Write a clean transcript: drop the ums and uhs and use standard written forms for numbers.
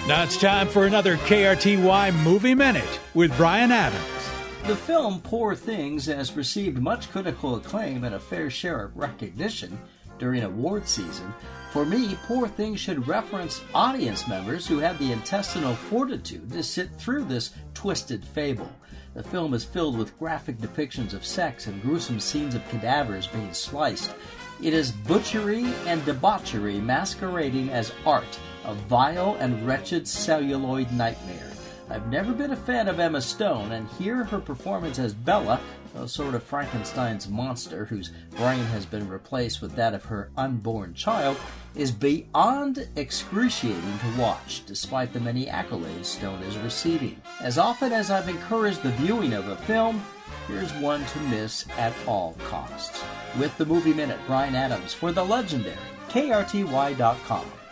Now it's time for another KRTY Movie Minute with Brian Adams. The film Poor Things has received much critical acclaim and a fair share of recognition during award season. For me, Poor Things should reference audience members who had the intestinal fortitude to sit through this twisted fable. The film is filled with graphic depictions of sex and gruesome scenes of cadavers being sliced. It is butchery and debauchery masquerading as art, a vile and wretched celluloid nightmare. I've never been a fan of Emma Stone, and here her performance as Bella, a sort of Frankenstein's monster whose brain has been replaced with that of her unborn child, is beyond excruciating to watch, despite the many accolades Stone is receiving. As often as I've encouraged the viewing of a film, here's one to miss at all costs. With the Movie Minute, Brian Adams for the legendary KRTY.com.